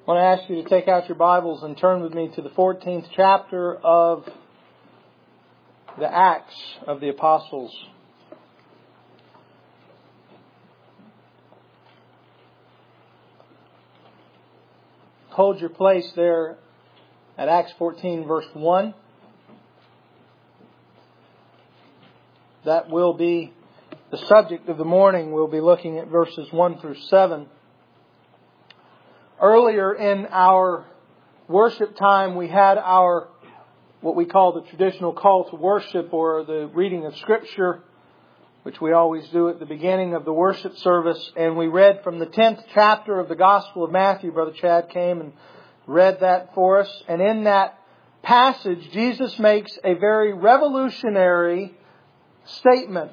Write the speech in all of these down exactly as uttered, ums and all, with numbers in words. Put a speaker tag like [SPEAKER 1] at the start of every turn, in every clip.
[SPEAKER 1] I want to ask you to take out your Bibles and turn with me to the fourteenth chapter of the Acts of the Apostles. Hold your place there at Acts fourteen verse one. That will be the subject of the morning. We'll be looking at verses one through seven. Earlier in our worship time, we had our, what we call the traditional call to worship, or the reading of Scripture, which we always do at the beginning of the worship service. And we read from the tenth chapter of the Gospel of Matthew. Brother Chad came and read that for us. And in that passage, Jesus makes a very revolutionary statement.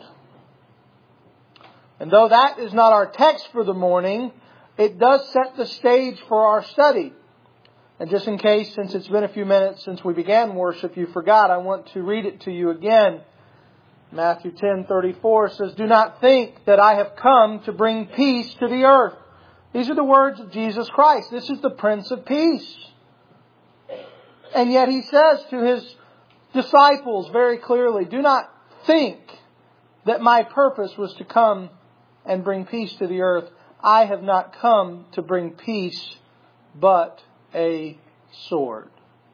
[SPEAKER 1] And though that is not our text for the morning, it does set the stage for our study. And just in case, since it's been a few minutes since we began worship, you forgot, I want to read it to you again. Matthew ten thirty-four says, "Do not think that I have come to bring peace to the earth." These are the words of Jesus Christ. This is the Prince of Peace. And yet He says to His disciples very clearly, "Do not think that my purpose was to come and bring peace to the earth. I have not come to bring peace, but a sword."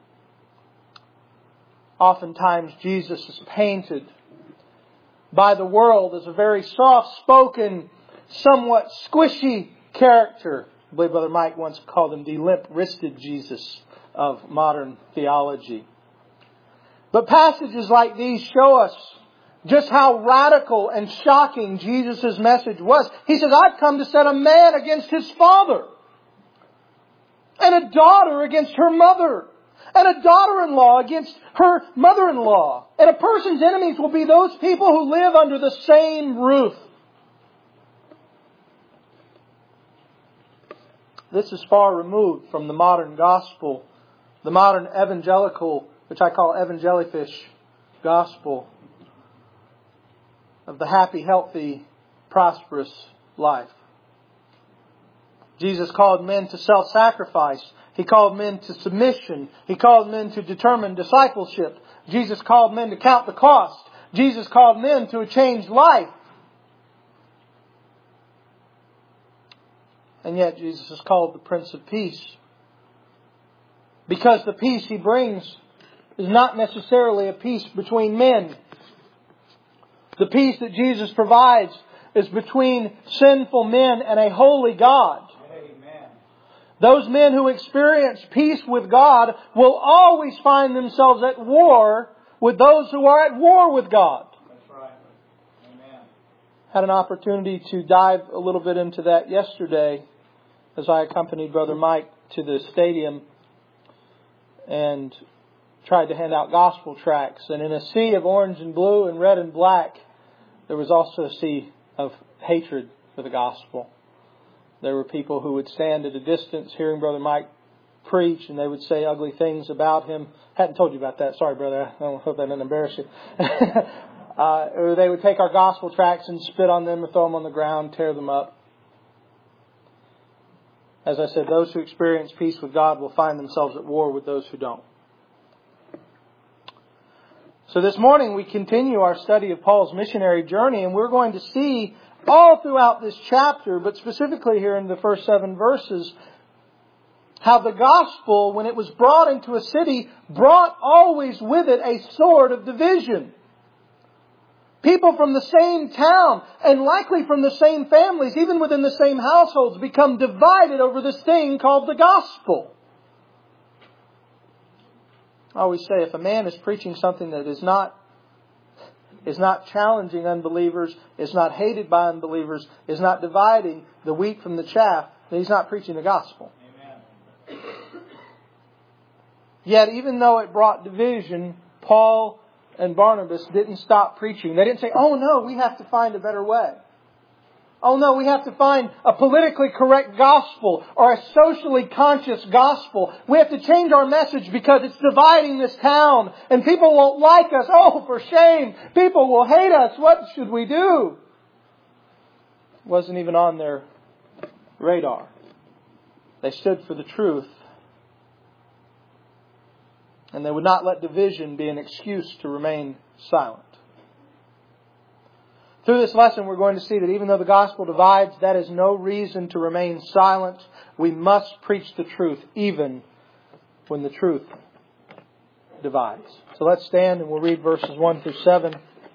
[SPEAKER 1] Oftentimes Jesus is painted by the world as a very soft-spoken, somewhat squishy character. I believe Brother Mike once called him the limp-wristed Jesus of modern theology. But passages like these show us just how radical and shocking Jesus' message was. He says, "I've come to set a man against his father, and a daughter against her mother, and a daughter-in-law against her mother-in-law. And a person's enemies will be those people who live under the same roof." This is far removed from the modern gospel, the modern evangelical, which I call evangelifish gospel, of the happy, healthy, prosperous life. Jesus called men to self-sacrifice. He called men to submission. He called men to determined discipleship. Jesus called men to count the cost. Jesus called men to a changed life. And yet Jesus is called the Prince of Peace, because the peace He brings is not necessarily a peace between men. The peace that Jesus provides is between sinful men and a holy God. Amen. Those men who experience peace with God will always find themselves at war with those who are at war with God. That's right. Amen. Had an opportunity to dive a little bit into that yesterday as I accompanied Brother Mike to the stadium and tried to hand out gospel tracts. And in a sea of orange and blue and red and black, there was also a sea of hatred for the gospel. There were people who would stand at a distance hearing Brother Mike preach, and they would say ugly things about him. Hadn't told you about that. Sorry, brother. I don't hope that didn't embarrass you. uh, or they would take our gospel tracts and spit on them or throw them on the ground, tear them up. As I said, those who experience peace with God will find themselves at war with those who don't. So this morning we continue our study of Paul's missionary journey, and we're going to see all throughout this chapter, but specifically here in the first seven verses, how the gospel, when it was brought into a city, brought always with it a sword of division. People from the same town, and likely from the same families, even within the same households, become divided over this thing called the gospel. I always say, if a man is preaching something that is not is not challenging unbelievers, is not hated by unbelievers, is not dividing the wheat from the chaff, then he's not preaching the gospel. Amen. Yet, even though it brought division, Paul and Barnabas didn't stop preaching. They didn't say, "Oh no, we have to find a better way. Oh no, we have to find a politically correct gospel or a socially conscious gospel. We have to change our message because it's dividing this town and people won't like us. Oh, for shame. People will hate us. What should we do?" It wasn't even on their radar. They stood for the truth. And they would not let division be an excuse to remain silent. Through this lesson, we're going to see that even though the gospel divides, that is no reason to remain silent. We must preach the truth, even when the truth divides. So let's stand and we'll read verses one through seven.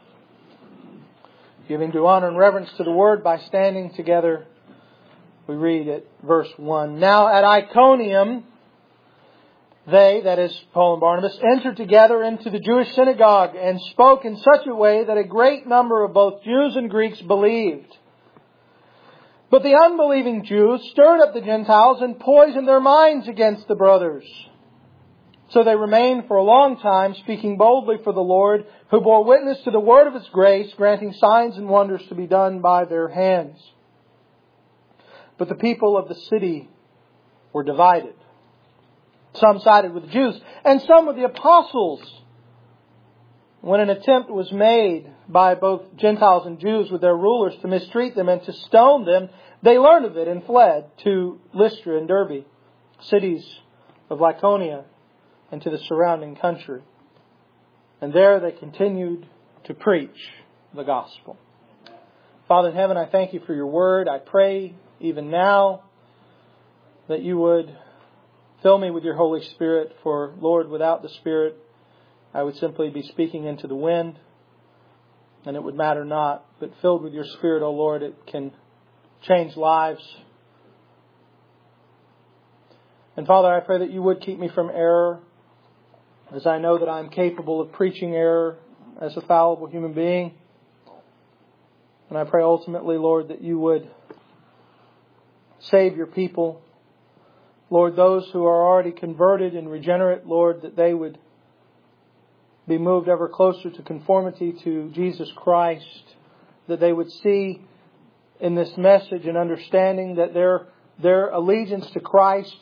[SPEAKER 1] Giving due honor and reverence to the Word by standing together, we read at verse one. Now at Iconium, they, that is Paul and Barnabas, entered together into the Jewish synagogue and spoke in such a way that a great number of both Jews and Greeks believed. But the unbelieving Jews stirred up the Gentiles and poisoned their minds against the brothers. So they remained for a long time, speaking boldly for the Lord, who bore witness to the word of His grace, granting signs and wonders to be done by their hands. But the people of the city were divided. Some sided with the Jews, and some with the apostles. When an attempt was made by both Gentiles and Jews with their rulers to mistreat them and to stone them, they learned of it and fled to Lystra and Derbe, cities of Lycaonia, and to the surrounding country. And there they continued to preach the gospel. Father in heaven, I thank You for Your word. I pray even now that You would fill me with Your Holy Spirit, for, Lord, without the Spirit, I would simply be speaking into the wind, and it would matter not. But filled with Your Spirit, O Lord, it can change lives. And Father, I pray that You would keep me from error, as I know that I'm capable of preaching error as a fallible human being. And I pray ultimately, Lord, that You would save Your people. Lord, those who are already converted and regenerate, Lord, that they would be moved ever closer to conformity to Jesus Christ, that they would see in this message and understanding that their, their allegiance to Christ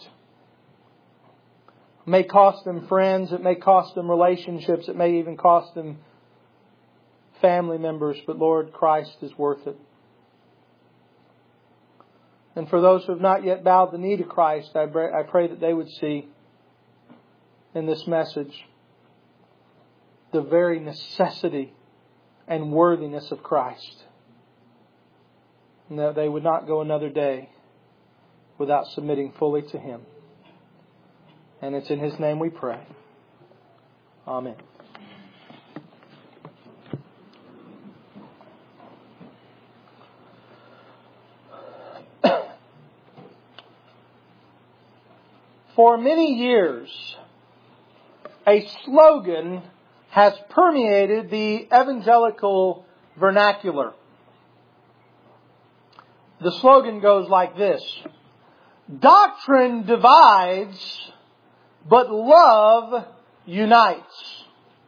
[SPEAKER 1] may cost them friends, it may cost them relationships, it may even cost them family members, but Lord, Christ is worth it. And for those who have not yet bowed the knee to Christ, I pray, I pray that they would see in this message the very necessity and worthiness of Christ. And that they would not go another day without submitting fully to Him. And it's in His name we pray. Amen. For many years, a slogan has permeated the evangelical vernacular. The slogan goes like this: doctrine divides, but love unites.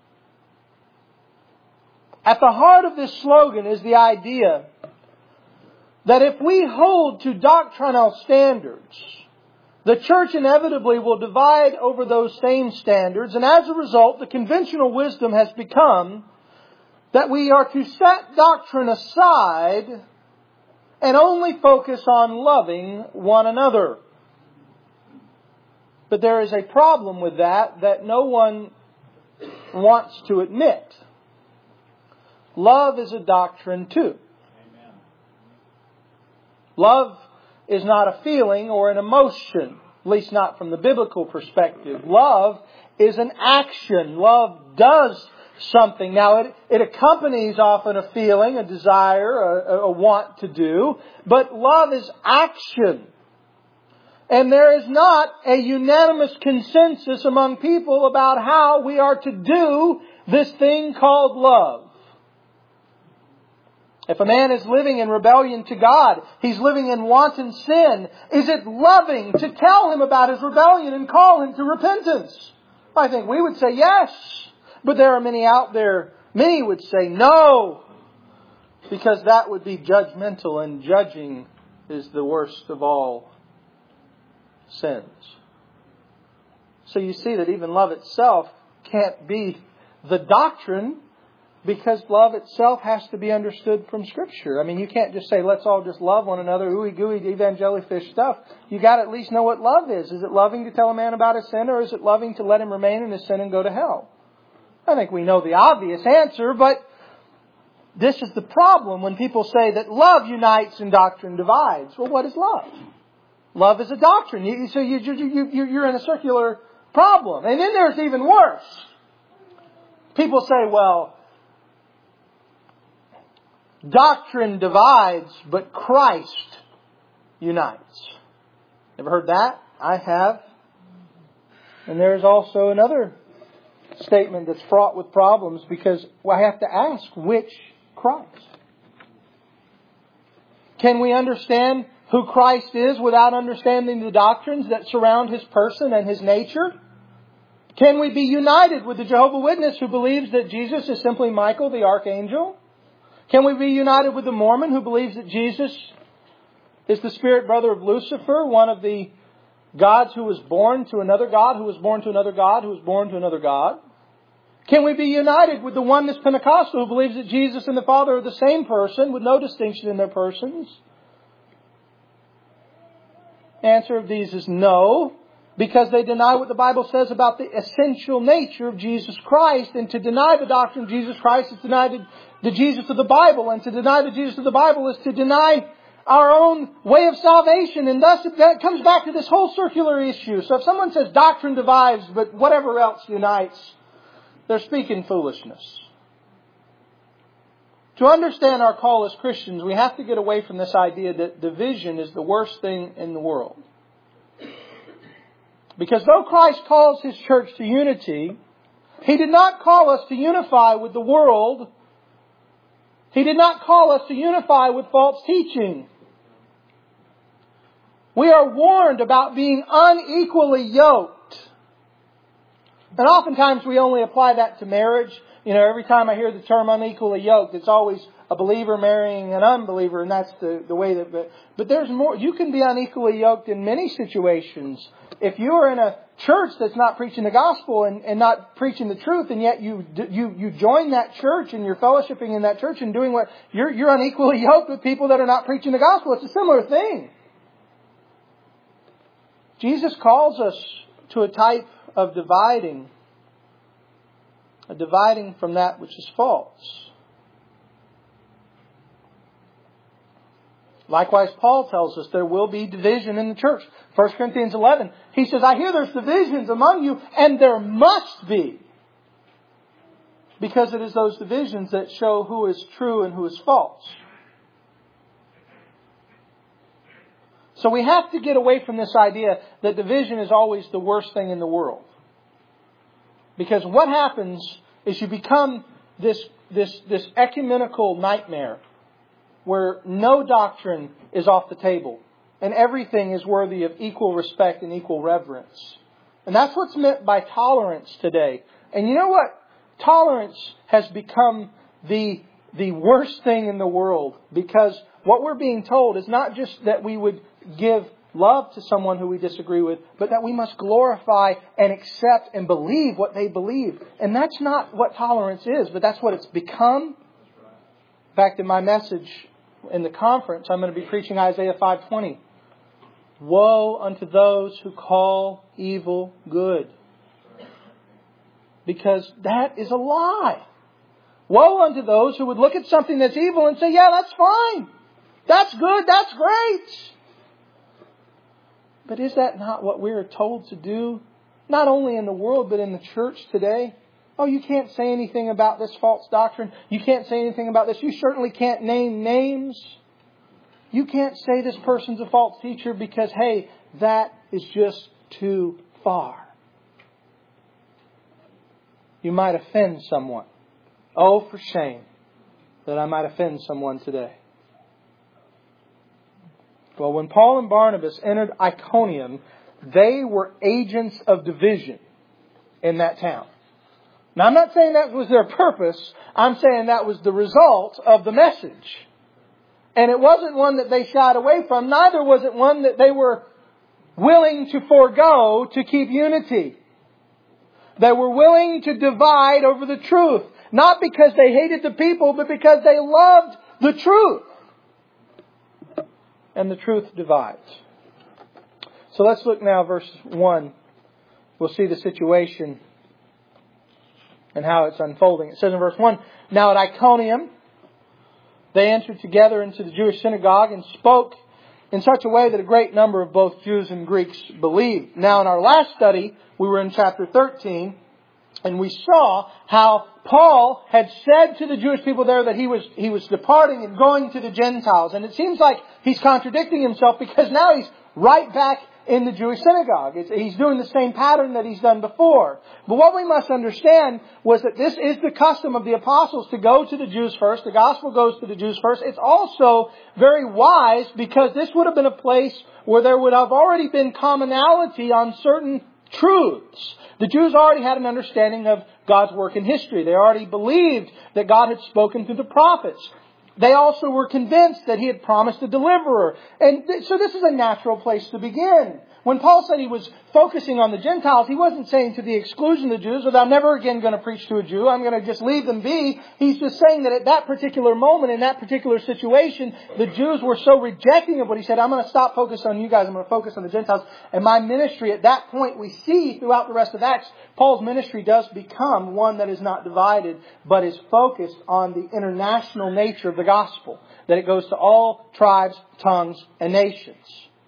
[SPEAKER 1] At the heart of this slogan is the idea that if we hold to doctrinal standards, the church inevitably will divide over those same standards, and as a result, the conventional wisdom has become that we are to set doctrine aside and only focus on loving one another. But there is a problem with that that no one wants to admit. Love is a doctrine too. Amen. Love is not a feeling or an emotion, at least not from the biblical perspective. Love is an action. Love does something. Now, it, it accompanies often a feeling, a desire, a, a want to do, but love is action. And there is not a unanimous consensus among people about how we are to do this thing called love. If a man is living in rebellion to God, he's living in wanton sin, is it loving to tell him about his rebellion and call him to repentance? I think we would say yes. But there are many out there, many would say no, because that would be judgmental, and judging is the worst of all sins. So you see that even love itself can't be the doctrine Because love itself has to be understood from Scripture. I mean, you can't just say, let's all just love one another, ooey gooey evangelifish stuff. You got to at least know what love is. Is it loving to tell a man about his sin, or is it loving to let him remain in his sin and go to hell? I think we know the obvious answer, but this is the problem when people say that love unites and doctrine divides. Well, what is love? Love is a doctrine. You, so you, you, you, you're in a circular problem. And then there's even worse. People say, well, doctrine divides, but Christ unites. Ever heard that? I have. And there's also another statement that's fraught with problems because I have to ask, which Christ? Can we understand who Christ is without understanding the doctrines that surround His person and His nature? Can we be united with the Jehovah's Witness who believes that Jesus is simply Michael the archangel? Can we be united with the Mormon who believes that Jesus is the spirit brother of Lucifer, one of the gods who was born to another God, who was born to another God, who was born to another God? Can we be united with the Oneness Pentecostal who believes that Jesus and the Father are the same person with no distinction in their persons? The answer of these is no, because they deny what the Bible says about the essential nature of Jesus Christ. And to deny the doctrine of Jesus Christ is to deny the, the Jesus of the Bible. And to deny the Jesus of the Bible is to deny our own way of salvation. And thus that comes back to this whole circular issue. So if someone says doctrine divides, but whatever else unites, they're speaking foolishness. To understand our call as Christians, we have to get away from this idea that division is the worst thing in the world. Because though Christ calls His church to unity, He did not call us to unify with the world. He did not call us to unify with false teaching. We are warned about being unequally yoked. And oftentimes we only apply that to marriage. You know, every time I hear the term unequally yoked, it's always a believer marrying an unbeliever, and that's the, the way that... But, but there's more. You can be unequally yoked in many situations. If you're in a church that's not preaching the gospel and, and not preaching the truth, and yet you you you join that church and you're fellowshipping in that church and doing what... You're, you're unequally yoked with people that are not preaching the gospel. It's a similar thing. Jesus calls us to a type of dividing, a dividing from that which is false. Likewise, Paul tells us there will be division in the church. First Corinthians eleven, he says, I hear there's divisions among you, and there must be. Because it is those divisions that show who is true and who is false. So we have to get away from this idea that division is always the worst thing in the world. Because what happens is you become this, this, this ecumenical nightmare where no doctrine is off the table and everything is worthy of equal respect and equal reverence. And that's what's meant by tolerance today. And you know what? Tolerance has become the, the worst thing in the world, because what we're being told is not just that we would give love to someone who we disagree with, but that we must glorify and accept and believe what they believe. And that's not what tolerance is, but that's what it's become. In fact, in my message in the conference, I'm going to be preaching Isaiah five twenty. Woe unto those who call evil good. Because that is a lie. Woe unto those who would look at something that's evil and say, yeah, that's fine. That's good. That's great. But is that not what we are told to do? Not only in the world, but in the church today. Oh, you can't say anything about this false doctrine. You can't say anything about this. You certainly can't name names. You can't say this person's a false teacher because, hey, that is just too far. You might offend someone. Oh, for shame that I might offend someone today. Well, when Paul and Barnabas entered Iconium, they were agents of division in that town. Now, I'm not saying that was their purpose. I'm saying that was the result of the message. And it wasn't one that they shied away from. Neither was it one that they were willing to forego to keep unity. They were willing to divide over the truth. Not because they hated the people, but because they loved the truth. And the truth divides. So let's look now at verse one. We'll see the situation and how it's unfolding. It says in verse one, Now at Iconium, they entered together into the Jewish synagogue and spoke in such a way that a great number of both Jews and Greeks believed. Now in our last study, we were in chapter thirteen, and we saw how Paul had said to the Jewish people there that he was he was departing and going to the Gentiles. And it seems like he's contradicting himself, because now he's right back in the Jewish synagogue. It's, he's doing the same pattern that he's done before. But what we must understand was that this is the custom of the apostles, to go to the Jews first. The gospel goes to the Jews first. It's also very wise, because this would have been a place where there would have already been commonality on certain truths. The Jews already had an understanding of God's work in history. They already believed that God had spoken through the prophets. They also were convinced that He had promised a deliverer. And th- so this is a natural place to begin. When Paul said he was focusing on the Gentiles, he wasn't saying to the exclusion of the Jews, that I'm never again going to preach to a Jew. I'm going to just leave them be. He's just saying that at that particular moment, in that particular situation, the Jews were so rejecting of what he said, I'm going to stop focusing on you guys. I'm going to focus on the Gentiles. And my ministry at that point, we see throughout the rest of Acts, Paul's ministry does become one that is not divided, but is focused on the international nature of the gospel. That it goes to all tribes, tongues, and nations.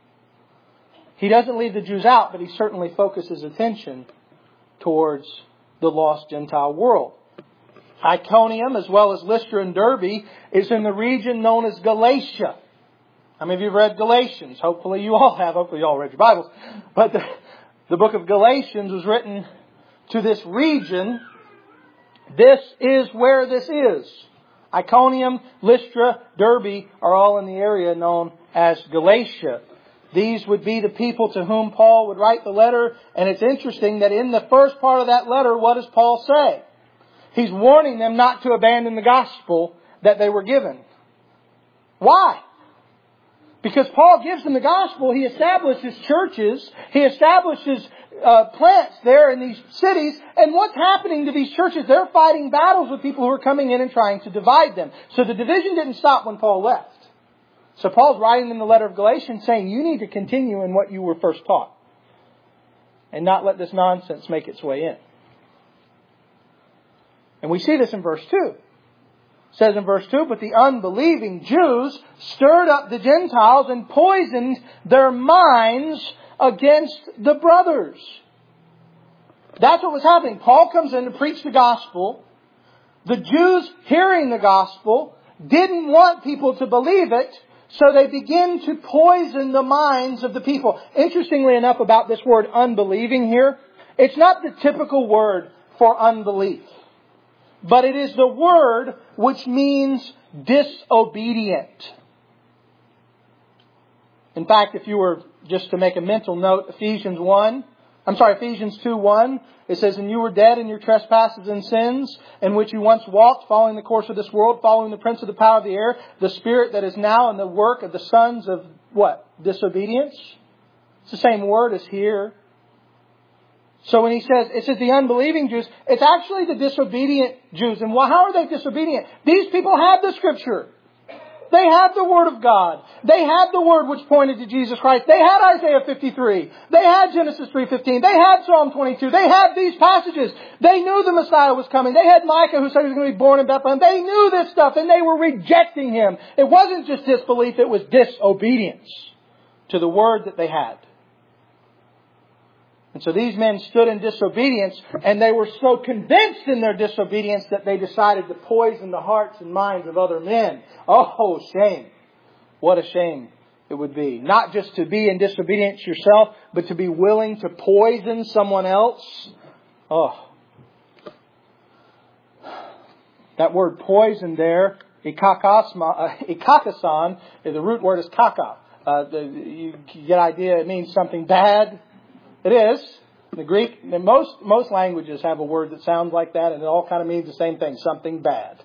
[SPEAKER 1] He doesn't leave the Jews out, but he certainly focuses attention towards the lost Gentile world. Iconium, as well as Lystra and Derbe, is in the region known as Galatia. How many of you have read Galatians? Hopefully you all have. Hopefully you all read your Bibles. But the, the book of Galatians was written to this region. This is where this is. Iconium, Lystra, Derbe are all in the area known as Galatia. These would be the people to whom Paul would write the letter. And it's interesting that in the first part of that letter, what does Paul say? He's warning them not to abandon the gospel that they were given. Why? Because Paul gives them the gospel. He establishes churches. He establishes uh, plants there in these cities. And what's happening to these churches? They're fighting battles with people who are coming in and trying to divide them. So the division didn't stop when Paul left. So Paul's writing in the letter of Galatians saying, you need to continue in what you were first taught. And not let this nonsense make its way in. And we see this in verse two. It says in verse two, But the unbelieving Jews stirred up the Gentiles and poisoned their minds against the brothers. That's what was happening. Paul comes in to preach the gospel. The Jews, hearing the gospel, didn't want people to believe it. So they begin to poison the minds of the people. Interestingly enough about this word unbelieving here, it's not the typical word for unbelief. But it is the word which means disobedient. In fact, if you were just to make a mental note, Ephesians one, I'm sorry, Ephesians two one, it says, And you were dead in your trespasses and sins, in which you once walked, following the course of this world, following the prince of the power of the air, the spirit that is now in the work of the sons of what? Disobedience? It's the same word as here. So when he says, it says the unbelieving Jews, it's actually the disobedient Jews. And how are they disobedient? These people had the Scripture. They had the Word of God. They had the Word which pointed to Jesus Christ. They had Isaiah fifty-three. They had Genesis three fifteen. They had Psalm twenty-two. They had these passages. They knew the Messiah was coming. They had Micah who said he was going to be born in Bethlehem. They knew this stuff and they were rejecting Him. It wasn't just disbelief, it was disobedience to the Word that they had. And so these men stood in disobedience, and they were so convinced in their disobedience that they decided to poison the hearts and minds of other men. Oh, shame. What a shame it would be. Not just to be in disobedience yourself, but to be willing to poison someone else. Oh. That word poison there, ikakasan, the root word is kaka. Uh, the, you get the idea, it means something bad. It is. The Greek, most most languages have a word that sounds like that, and it all kind of means the same thing, something bad.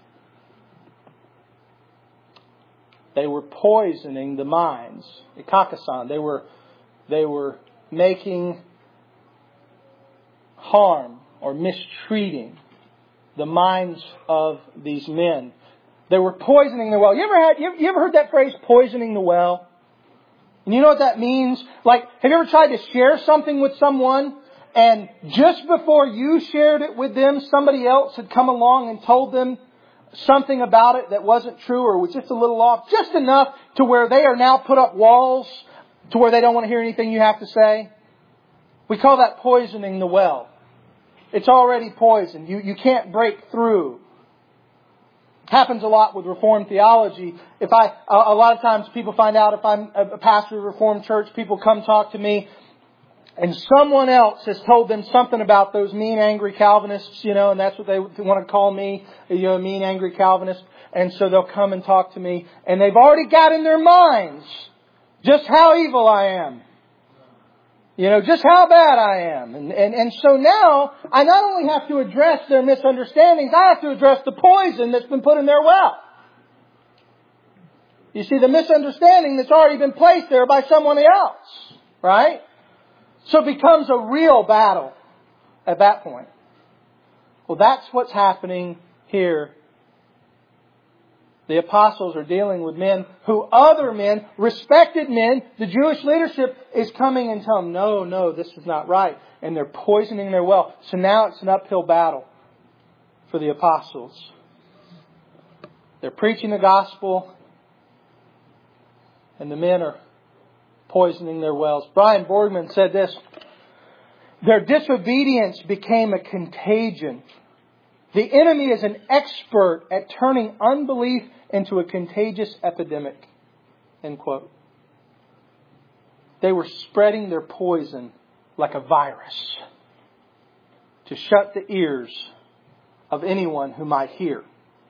[SPEAKER 1] They were poisoning the minds. Ikakasan. They were they were making harm or mistreating the minds of these men. They were poisoning the well. You ever had, you ever, you ever heard that phrase, poisoning the well? And you know what that means? Like, have you ever tried to share something with someone, and just before you shared it with them, somebody else had come along and told them something about it that wasn't true or was just a little off, just enough to where they are now put up walls to where they don't want to hear anything you have to say? We call that poisoning the well. It's already poisoned. You, you can't break through. Happens a lot with Reformed theology. If I, a, a lot of times people find out if I'm a pastor of a Reformed church, people come talk to me, and someone else has told them something about those mean, angry Calvinists, you know, and that's what they want to call me, you know, a mean, angry Calvinist. And so they'll come and talk to me, and they've already got in their minds just how evil I am. You know, just how bad I am. And, and, and so now, I not only have to address their misunderstandings, I have to address the poison that's been put in their well. You see, the misunderstanding that's already been placed there by someone else. Right? So it becomes a real battle at that point. Well, that's what's happening here. The apostles are dealing with men who other men, respected men, the Jewish leadership is coming and telling them, no, no, this is not right. And they're poisoning their well. So now it's an uphill battle for the apostles. They're preaching the gospel, and the men are poisoning their wells. Brian Borgman said this: their disobedience became a contagion. The enemy is an expert at turning unbelief into a contagious epidemic. End quote. They were spreading their poison like a virus to shut the ears of anyone who might hear.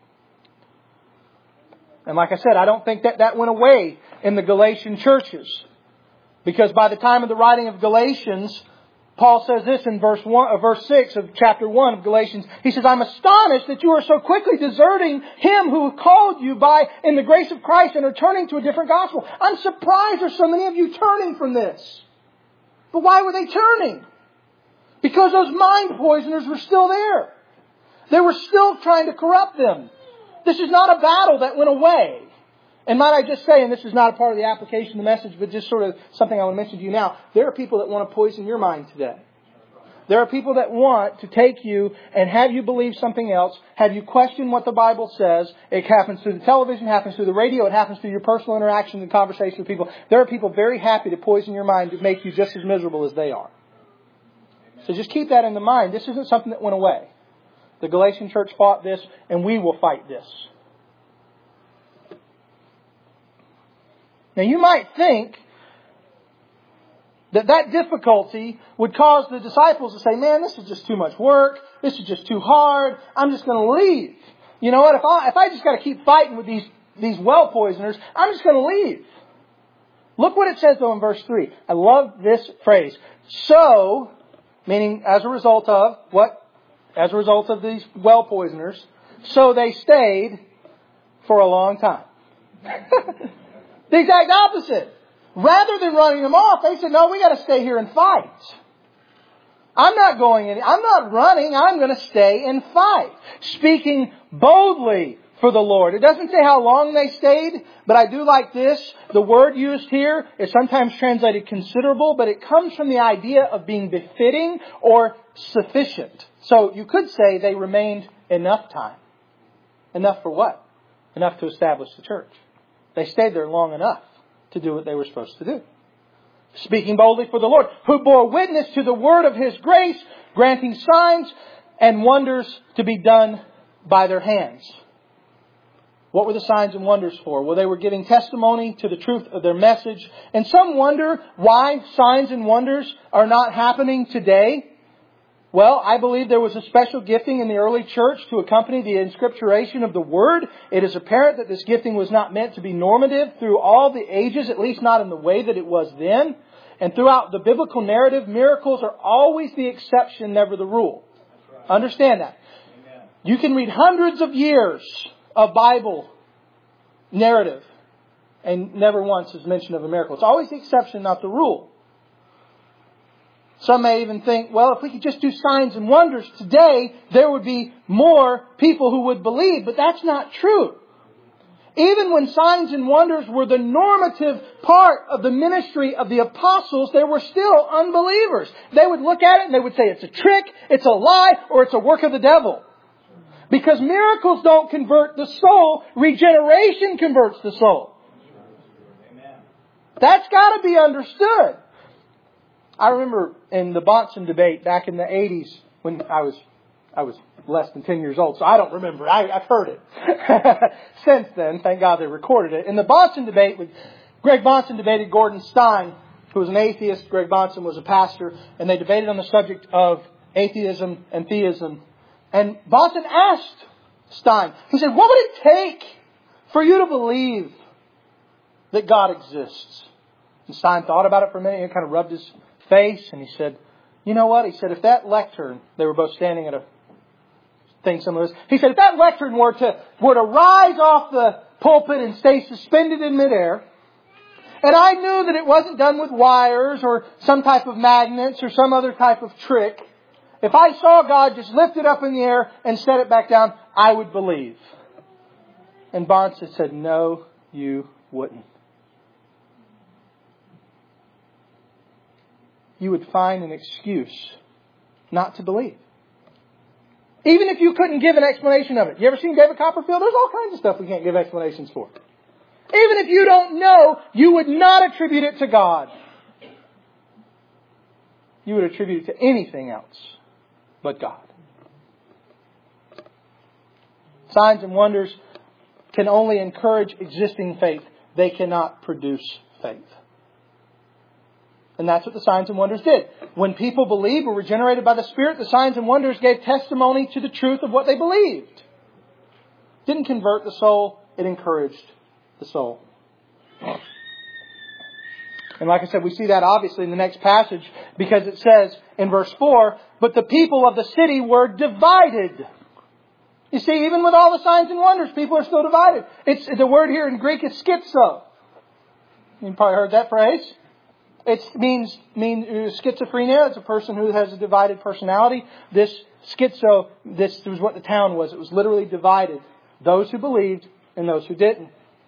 [SPEAKER 1] And like I said, I don't think that that went away in the Galatian churches. Because by the time of the writing of Galatians, Paul says this in verse one, uh, verse six of chapter one of Galatians. He says, I'm astonished that you are so quickly deserting Him who called you by in the grace of Christ and are turning to a different gospel. I'm surprised there's so many of you turning from this. But why were they turning? Because those mind poisoners were still there. They were still trying to corrupt them. This is not a battle that went away. And might I just say, and this is not a part of the application of the message, but just sort of something I want to mention to you now. There are people that want to poison your mind today. There are people that want to take you and have you believe something else, have you question what the Bible says. It happens through the television, it happens through the radio, it happens through your personal interaction and conversation with people. There are people very happy to poison your mind to make you just as miserable as they are. So just keep that in the mind. This isn't something that went away. The Galatian church fought this, and we will fight this. Now you might think that that difficulty would cause the disciples to say, man, this is just too much work. This is just too hard. I'm just going to leave. You know what? If I, if I just got to keep fighting with these, these well poisoners, I'm just going to leave. Look what it says though in verse three. I love this phrase. So, meaning as a result of what? As a result of these well poisoners. So they stayed for a long time. The exact opposite. Rather than running them off, they said, no, we got to stay here and fight. I'm not going in, I'm not running, I'm going to stay and fight. Speaking boldly for the Lord. It doesn't say how long they stayed, but I do like this. The word used here is sometimes translated considerable, but it comes from the idea of being befitting or sufficient. So you could say they remained enough time. Enough for what? Enough to establish the church. They stayed there long enough to do what they were supposed to do. Speaking boldly for the Lord, who bore witness to the word of His grace, granting signs and wonders to be done by their hands. What were the signs and wonders for? Well, they were giving testimony to the truth of their message. And some wonder why signs and wonders are not happening today. Well, I believe there was a special gifting in the early church to accompany the inscripturation of the Word. It is apparent that this gifting was not meant to be normative through all the ages, at least not in the way that it was then. And throughout the biblical narrative, miracles are always the exception, never the rule. Right. Understand that. Amen. You can read hundreds of years of Bible narrative and never once is mention of a miracle. It's always the exception, not the rule. Some may even think, well, if we could just do signs and wonders today, there would be more people who would believe. But that's not true. Even when signs and wonders were the normative part of the ministry of the apostles, there were still unbelievers. They would look at it and they would say it's a trick, it's a lie, or it's a work of the devil. Because miracles don't convert the soul, regeneration converts the soul. That's got to be understood. I remember in the Bahnsen debate back in the eighties when I was I was less than ten years old, so I don't remember. I, I've heard it since then. Thank God they recorded it. In the Bahnsen debate, with Greg Bahnsen debated Gordon Stein, who was an atheist. Greg Bahnsen was a pastor, and they debated on the subject of atheism and theism. And Bahnsen asked Stein, he said, what would it take for you to believe that God exists? And Stein thought about it for a minute and kind of rubbed his face and he said, you know what? He said, if that lectern, they were both standing at a thing similar to this. He said, if that lectern were to, were to rise off the pulpit and stay suspended in midair, and I knew that it wasn't done with wires or some type of magnets or some other type of trick, if I saw God just lift it up in the air and set it back down, I would believe. And Bahnsen said, no, you wouldn't. You would find an excuse not to believe. Even if you couldn't give an explanation of it. You ever seen David Copperfield? There's all kinds of stuff we can't give explanations for. Even if you don't know, you would not attribute it to God. You would attribute it to anything else but God. Signs and wonders can only encourage existing faith. They cannot produce faith. And that's what the signs and wonders did. When people believed, were regenerated by the Spirit, the signs and wonders gave testimony to the truth of what they believed. It didn't convert the soul, it encouraged the soul. And like I said, we see that obviously in the next passage because it says in verse four, but the people of the city were divided. You see, even with all the signs and wonders, people are still divided. It's the word here in Greek is schizo. You've probably heard that phrase. It means, means schizophrenia. It's a person who has a divided personality. This schizo, this was what the town was. It was literally divided. Those who believed and those who didn't.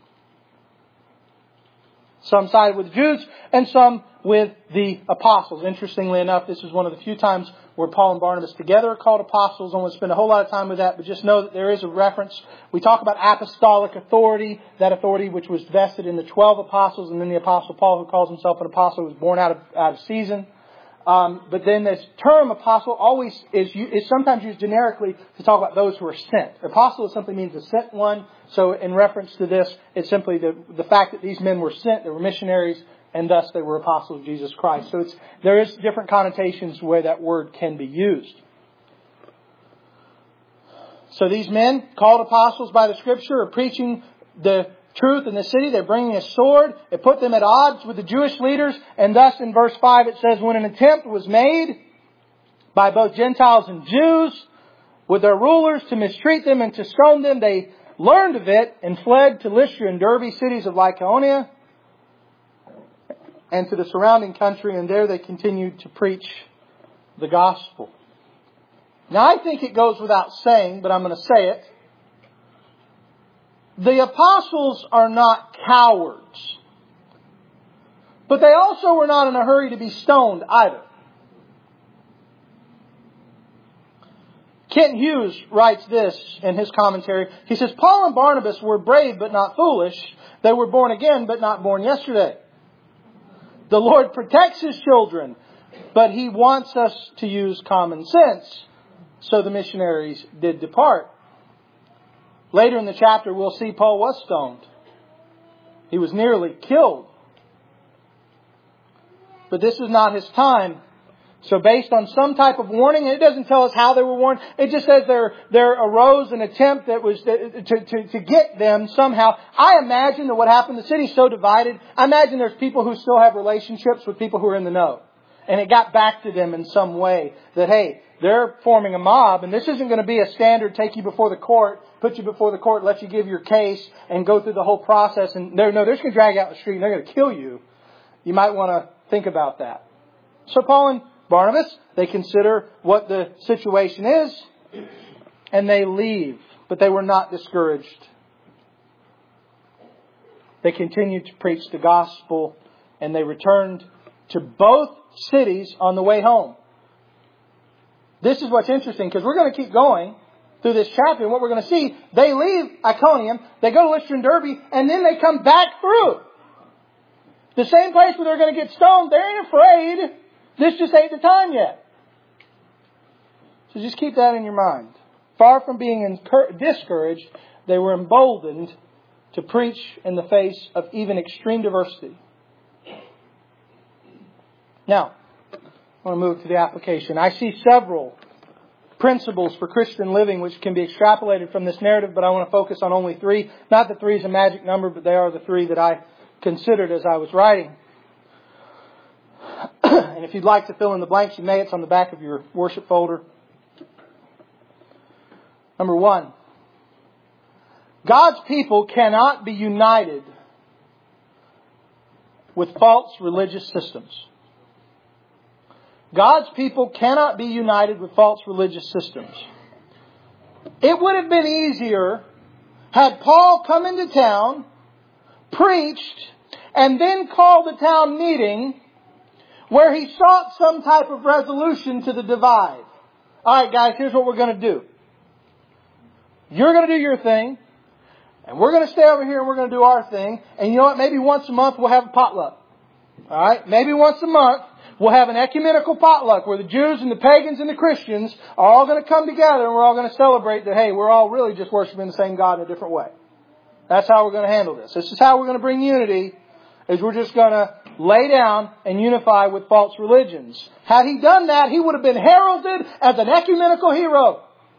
[SPEAKER 1] Some sided with the Jews and some with the apostles. Interestingly enough, this is one of the few times where Paul and Barnabas together are called apostles. I won't spend a whole lot of time with that, but just know that there is a reference. We talk about apostolic authority, that authority which was vested in the twelve apostles, and then the apostle Paul, who calls himself an apostle, was born out of, out of season. Um, but then this term apostle always is, is sometimes used generically to talk about those who are sent. Apostle simply means a sent one. So in reference to this, it's simply the, the fact that these men were sent, they were missionaries, and thus they were apostles of Jesus Christ. So it's, there is different connotations where that word can be used. So these men, called apostles by the Scripture, are preaching the truth in the city. They're bringing a sword. It put them at odds with the Jewish leaders. And thus in verse five it says, when an attempt was made by both Gentiles and Jews with their rulers to mistreat them and to stone them, they learned of it and fled to Lystra and Derbe, cities of Lycaonia, and to the surrounding country. And there they continued to preach the gospel. Now I think it goes without saying, but I'm going to say it. The apostles are not cowards. But they also were not in a hurry to be stoned either. Kent Hughes writes this in his commentary. He says, Paul and Barnabas were brave but not foolish. They were born again but not born yesterday. The Lord protects His children, but He wants us to use common sense. So the missionaries did depart. Later in the chapter, we'll see Paul was stoned. He was nearly killed. But this is not his time. So based on some type of warning, and it doesn't tell us how they were warned. It just says there, there arose an attempt that was to, to, to get them somehow. I imagine that what happened, the city's so divided. I imagine there's people who still have relationships with people who are in the know. And it got back to them in some way that, hey, they're forming a mob, and this isn't going to be a standard take you before the court, put you before the court, let you give your case, and go through the whole process. And they're, no, they're just going to drag you out in the street, and they're going to kill you. You might want to think about that. So Paul and Barnabas. They consider what the situation is. And they leave. But they were not discouraged. They continued to preach the gospel. And they returned to both cities on the way home. This is what's interesting, because we're going to keep going through this chapter, and what we're going to see, they leave Iconium, they go to Lystra and Derbe, and then they come back through. The same place where they're going to get stoned, they ain't afraid. This just ain't the time yet. So just keep that in your mind. Far from being incur- discouraged, they were emboldened to preach in the face of even extreme diversity. Now, I want to move to the application. I see several principles for Christian living which can be extrapolated from this narrative, but I want to focus on only three. Not that three is a magic number, but they are the three that I considered as I was writing. And if you'd like to fill in the blanks, you may. It's on the back of your worship folder. Number one, God's people cannot be united with false religious systems. God's people cannot be united with false religious systems. It would have been easier had Paul come into town, preached, and then called a town meeting where he sought some type of resolution to the divide. All right, guys, here's what we're going to do. You're going to do your thing, and we're going to stay over here and we're going to do our thing. And you know what? Maybe once a month we'll have a potluck. All right? Maybe once a month we'll have an ecumenical potluck where the Jews and the pagans and the Christians are all going to come together and we're all going to celebrate that, hey, we're all really just worshiping the same God in a different way. That's how we're going to handle this. This is how we're going to bring unity, is we're just going to lay down and unify with false religions. Had he done that, he would have been heralded as an ecumenical hero.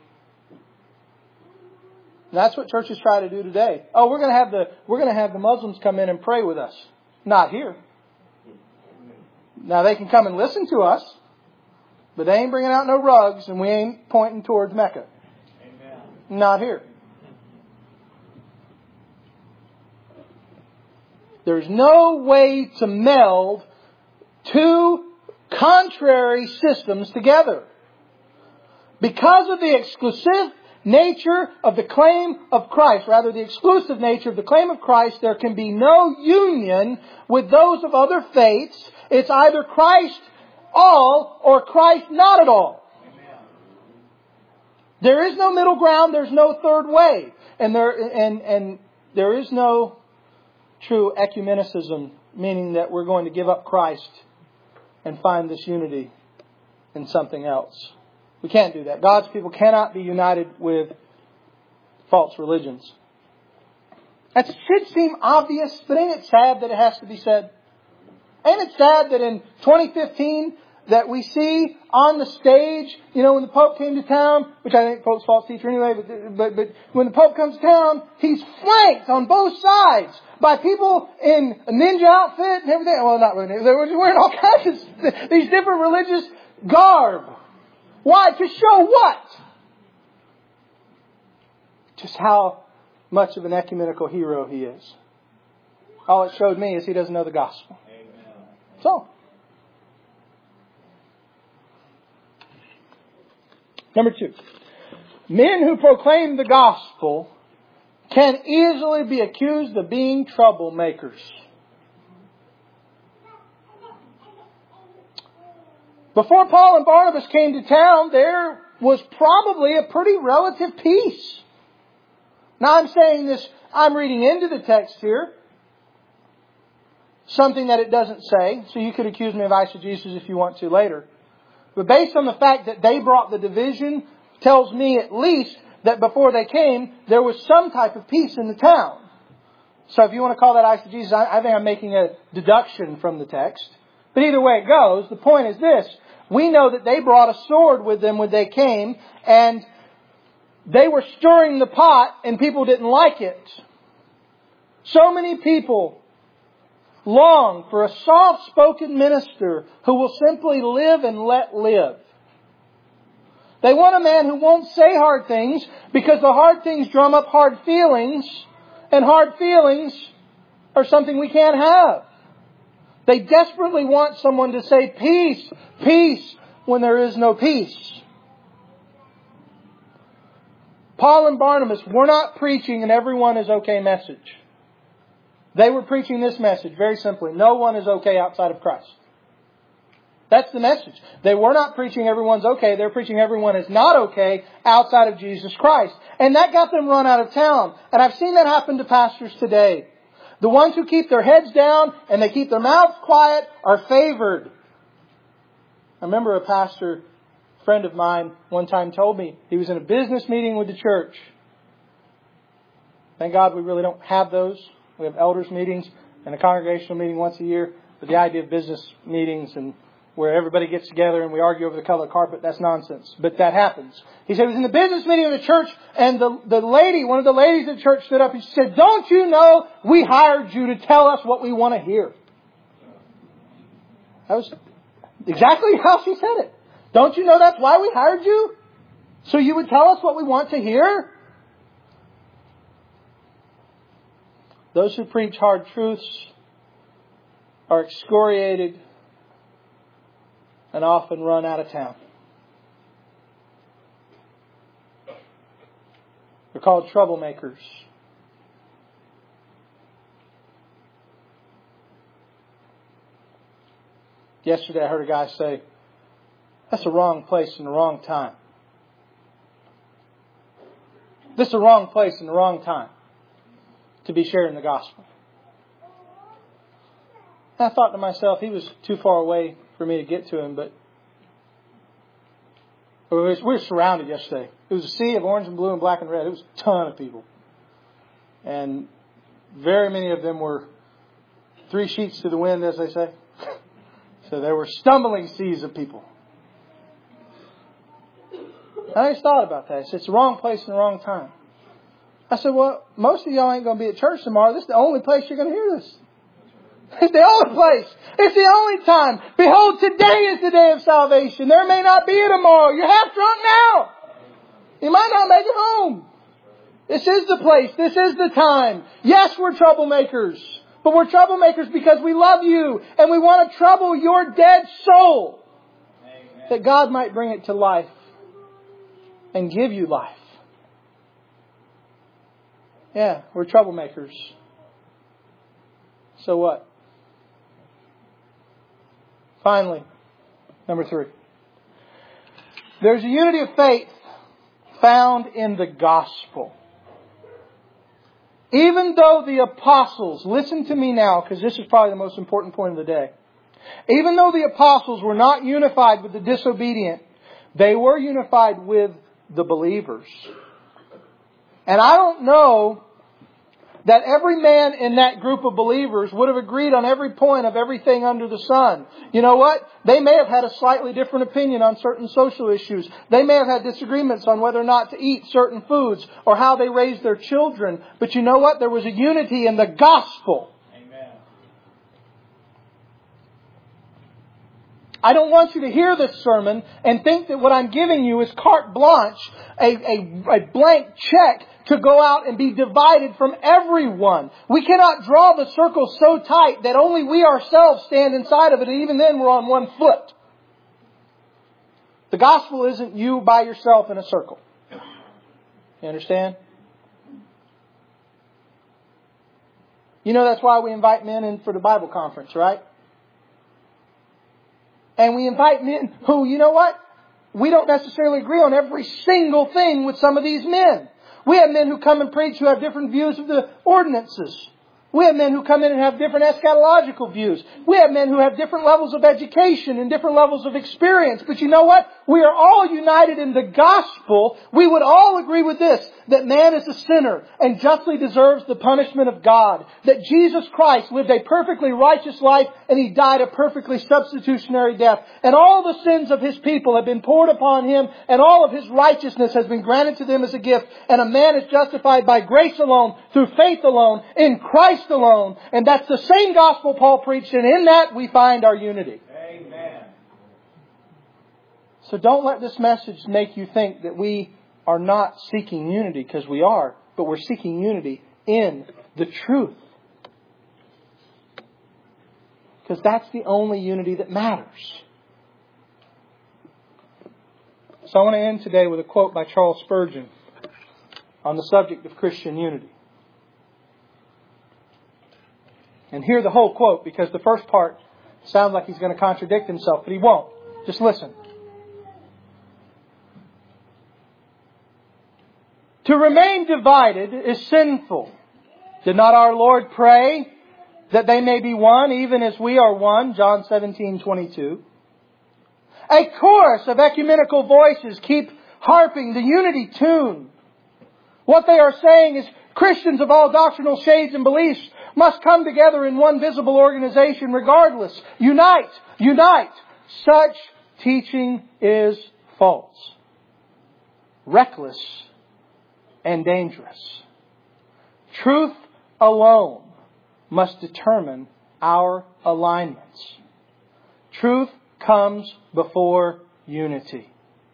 [SPEAKER 1] That's what churches try to do today. Oh, we're going to have the we're going to have the Muslims come in and pray with us. Not here. Now they can come and listen to us, but they ain't bringing out no rugs and we ain't pointing towards Mecca. Amen. Not here. There's no way to meld two contrary systems together. Because of the exclusive nature of the claim of Christ, rather the exclusive nature of the claim of Christ, there can be no union with those of other faiths. It's either Christ all or Christ not at all. Amen. There is no middle ground. There's no third way. And there, and, and there is no true ecumenicism, meaning that we're going to give up Christ and find this unity in something else. We can't do that. God's people cannot be united with false religions. That should seem obvious, but ain't it sad that it has to be said? Ain't it sad that in twenty fifteen that we see on the stage, you know, when the Pope came to town, which I think Pope's false teacher anyway, but, but, but when the Pope comes to town, he's flanked on both sides by people in a ninja outfit and everything. Well, not really. They were wearing all kinds of these different religious garb. Why? To show what? Just how much of an ecumenical hero he is. All it showed me is he doesn't know the gospel. Amen. So, number two. Men who proclaim the gospel can easily be accused of being troublemakers. Before Paul and Barnabas came to town, there was probably a pretty relative peace. Now I'm saying this, I'm reading into the text here. Something that it doesn't say. So you could accuse me of eisegesis if you want to later. But based on the fact that they brought the division, tells me at least that before they came, there was some type of peace in the town. So if you want to call that eisegesis, I, I think I'm making a deduction from the text. But either way it goes, the point is this. We know that they brought a sword with them when they came, and they were stirring the pot, and people didn't like it. So many people long for a soft-spoken minister who will simply live and let live. They want a man who won't say hard things, because the hard things drum up hard feelings, and hard feelings are something we can't have. They desperately want someone to say peace, peace, when there is no peace. Paul and Barnabas were not preaching an everyone is okay message. They were preaching this message very simply. No one is okay outside of Christ. That's the message. They were not preaching everyone's okay. They're preaching everyone is not okay outside of Jesus Christ. And that got them run out of town. And I've seen that happen to pastors today. The ones who keep their heads down and they keep their mouths quiet are favored. I remember a pastor, a friend of mine, one time told me he was in a business meeting with the church. Thank God we really don't have those. We have elders meetings and a congregational meeting once a year. But the idea of business meetings and where everybody gets together and we argue over the color of the carpet, that's nonsense. But that happens. He said he was in the business meeting of the church and the, the lady, one of the ladies at church stood up and she said, "Don't you know we hired you to tell us what we want to hear?" That was exactly how she said it. Don't you know that's why we hired you? So you would tell us what we want to hear? Those who preach hard truths are excoriated and often run out of town. They're called troublemakers. Yesterday I heard a guy say, "That's the wrong place and the wrong time." This is the wrong place and the wrong time to be sharing the gospel. And I thought to myself, he was too far away for me to get to him, but we were, we were surrounded yesterday. It was a sea of orange and blue and black and red. It was a ton of people. And very many of them were three sheets to the wind, as they say. So there were stumbling seas of people. And I just thought about that. I said, it's the wrong place and the wrong time. I said, well, most of y'all ain't going to be at church tomorrow. This is the only place you're going to hear this. It's the only place. It's the only time. Behold, today is the day of salvation. There may not be a tomorrow. You're half drunk now. You might not make it home. This is the place. This is the time. Yes, we're troublemakers. But we're troublemakers because we love you. And we want to trouble your dead soul. Amen. That God might bring it to life. And give you life. Yeah, we're troublemakers. So what? Finally, number three. There's a unity of faith found in the gospel. Even though the apostles, listen to me now, because this is probably the most important point of the day. Even though the apostles were not unified with the disobedient, they were unified with the believers. And I don't know that every man in that group of believers would have agreed on every point of everything under the sun. You know what? They may have had a slightly different opinion on certain social issues. They may have had disagreements on whether or not to eat certain foods or how they raised their children. But you know what? There was a unity in the gospel. Amen. I don't want you to hear this sermon and think that what I'm giving you is carte blanche, a, a, a blank check to go out and be divided from everyone. We cannot draw the circle so tight that only we ourselves stand inside of it, and even then we're on one foot. The gospel isn't you by yourself in a circle. You understand? You know that's why we invite men in for the Bible conference, right? And we invite men who, you know what? We don't necessarily agree on every single thing with some of these men. We have men who come and preach who have different views of the ordinances. We have men who come in and have different eschatological views. We have men who have different levels of education and different levels of experience. But you know what? We are all united in the gospel. We would all agree with this, that man is a sinner and justly deserves the punishment of God. That Jesus Christ lived a perfectly righteous life and He died a perfectly substitutionary death. And all the sins of His people have been poured upon Him, and all of His righteousness has been granted to them as a gift. And a man is justified by grace alone, through faith alone, in Christ alone. And that's the same gospel Paul preached, and in that we find our unity. Amen. So don't let this message make you think that we are not seeking unity, because we are, but we're seeking unity in the truth. Because that's the only unity that matters. So I want to end today with a quote by Charles Spurgeon on the subject of Christian unity. And hear the whole quote, because the first part sounds like he's going to contradict himself, but he won't. Just listen. To remain divided is sinful. Did not our Lord pray that they may be one, even as we are one? John seventeen twenty-two. A chorus of ecumenical voices keep harping the unity tune. What they are saying is Christians of all doctrinal shades and beliefs must come together in one visible organization regardless. Unite! Unite! Such teaching is false, reckless, and dangerous. Truth alone must determine our alignments. Truth comes before unity.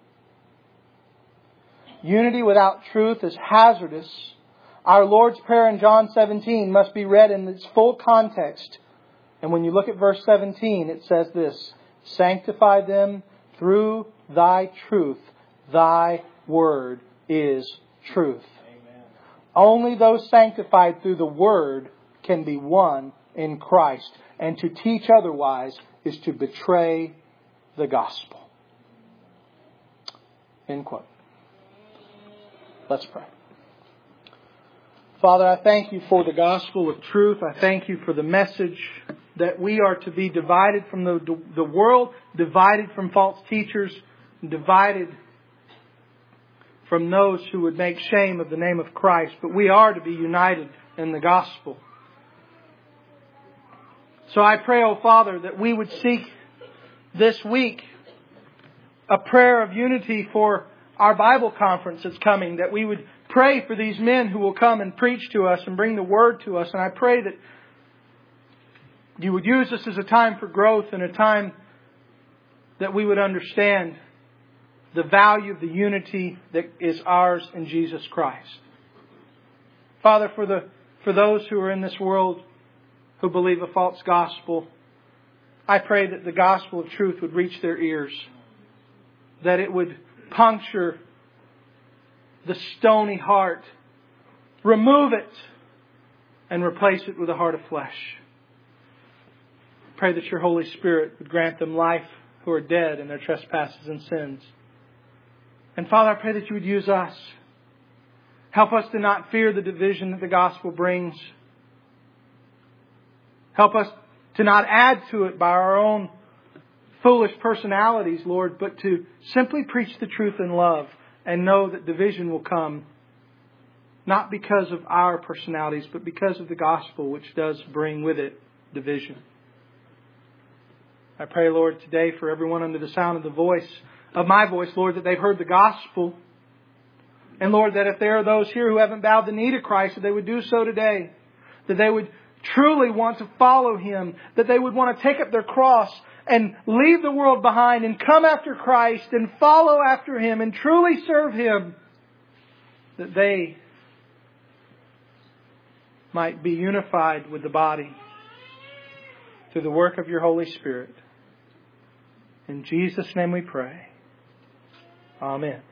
[SPEAKER 1] Unity without truth is hazardous. Our Lord's Prayer in John seventeen must be read in its full context. And when you look at verse seventeen, it says this: sanctify them through Thy truth. Thy word is truth. Amen. Only those sanctified through the Word can be one in Christ. And to teach otherwise is to betray the gospel. End quote. Let's pray. Father, I thank You for the gospel of truth. I thank You for the message that we are to be divided from the, the world, divided from false teachers, divided from those who would make shame of the name of Christ. But we are to be united in the gospel. So I pray, O Father, that we would seek this week a prayer of unity for our Bible conference that's coming, that we would pray for these men who will come and preach to us and bring the Word to us. And I pray that You would use this as a time for growth and a time that we would understand the value of the unity that is ours in Jesus Christ. Father, for the for those who are in this world who believe a false gospel, I pray that the gospel of truth would reach their ears, that it would puncture the stony heart, remove it, and replace it with a heart of flesh. Pray that Your Holy Spirit would grant them life who are dead in their trespasses and sins. And Father, I pray that You would use us. Help us to not fear the division that the gospel brings. Help us to not add to it by our own foolish personalities, Lord, but to simply preach the truth in love and know that division will come not because of our personalities, but because of the gospel, which does bring with it division. I pray, Lord, today for everyone under the sound of the voice, of my voice, Lord, that they've heard the gospel. And Lord, that if there are those here who haven't bowed the knee to Christ, that they would do so today. That they would truly want to follow Him. That they would want to take up their cross and leave the world behind and come after Christ and follow after Him and truly serve Him. That they might be unified with the body through the work of Your Holy Spirit. In Jesus' name we pray. Amen.